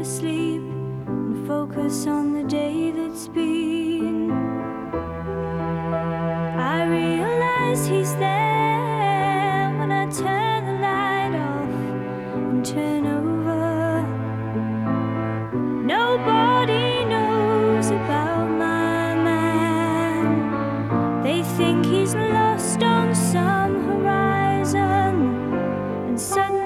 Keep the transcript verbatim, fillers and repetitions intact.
to sleep and focus on the day that's been. I realize he's there when I turn the light off and turn over. Nobody knows about my man. They think he's lost on some horizon, and suddenly